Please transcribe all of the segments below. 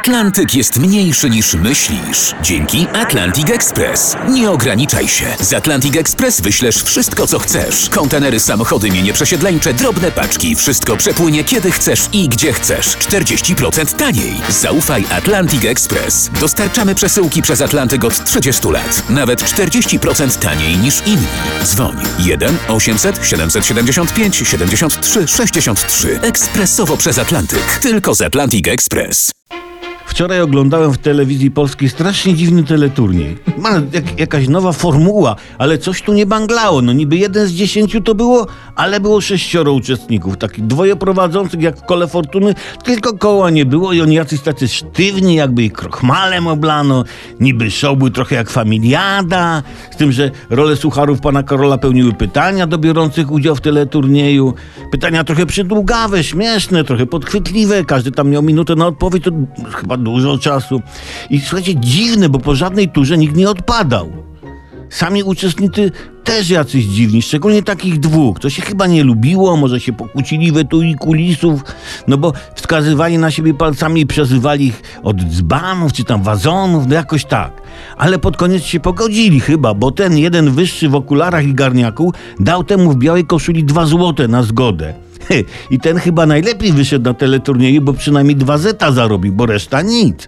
Atlantyk jest mniejszy niż myślisz. Dzięki Atlantic Express. Nie ograniczaj się. Z Atlantic Express wyślesz wszystko, co chcesz. Kontenery, samochody, mienie przesiedleńcze, drobne paczki. Wszystko przepłynie kiedy chcesz i gdzie chcesz. 40% taniej. Zaufaj Atlantic Express. Dostarczamy przesyłki przez Atlantyk od 30 lat. Nawet 40% taniej niż inni. Dzwoń 1 800 775 73 63. Ekspresowo przez Atlantyk. Tylko z Atlantic Express. Wczoraj oglądałem w telewizji polskiej strasznie dziwny teleturniej. Jakaś nowa formuła, ale coś tu nie banglało. No niby 1 z 10 to było, ale było 6 uczestników. Takich 2 prowadzących jak w Kole Fortuny, tylko koła nie było i oni jacyś tacy sztywni, jakby ich krochmalem oblano. Niby show był trochę jak Familiada, z tym, że rolę sucharów pana Karola pełniły pytania do biorących udział w teleturnieju. Pytania trochę przydługawe, śmieszne, trochę podchwytliwe. Każdy tam miał minutę na odpowiedź, to chyba dużo czasu. I słuchajcie, dziwne, bo po żadnej turze nikt nie odpadał. Sami uczestnicy też jacyś dziwni, szczególnie takich 2. To się chyba nie lubiło, może się pokłócili we tu i kulisów, no bo wskazywali na siebie palcami i przezywali ich od dzbanów czy tam wazonów, no jakoś tak. Ale pod koniec się pogodzili chyba, bo ten jeden wyższy w okularach i garniaku dał temu w białej koszuli 2 złote na zgodę. I ten chyba najlepiej wyszedł na teleturnieju, bo przynajmniej 2 zeta zarobił, bo reszta nic.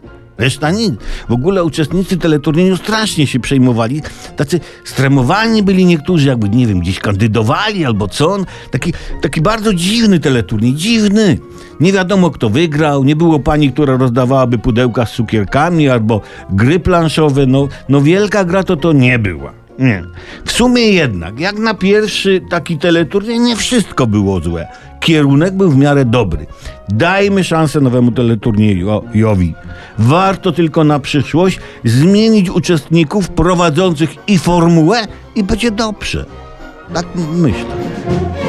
W ogóle uczestnicy teleturnieju strasznie się przejmowali. Tacy stremowani byli niektórzy, jakby, nie wiem, gdzieś kandydowali albo co. Taki bardzo dziwny teleturniej. Dziwny. Nie wiadomo, kto wygrał. Nie było pani, która rozdawałaby pudełka z cukierkami albo gry planszowe. No wielka gra to nie była. Nie. W sumie jednak, jak na pierwszy taki teleturniej, nie wszystko było złe. Kierunek był w miarę dobry. Dajmy szansę nowemu teleturniejowi. Warto tylko na przyszłość zmienić uczestników prowadzących i formułę i będzie dobrze. Tak myślę.